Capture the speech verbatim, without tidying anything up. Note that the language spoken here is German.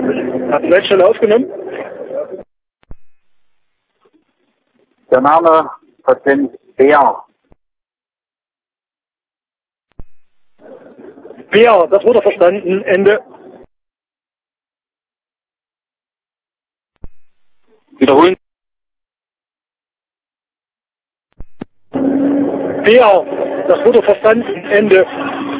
Hat die Leitstelle aufgenommen? Der Name Patient Bär. Bär, das wurde verstanden. Ende. Wiederholen. Bär, das wurde verstanden. Ende.